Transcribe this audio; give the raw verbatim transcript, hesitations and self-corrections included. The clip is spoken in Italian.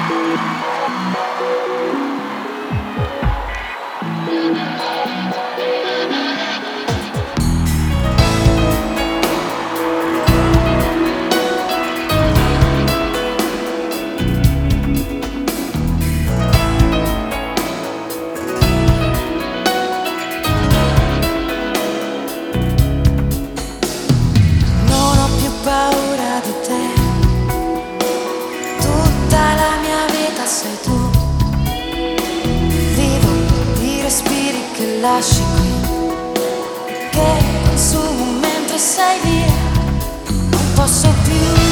Lasci qui, che consumo mentre sei via, non posso più.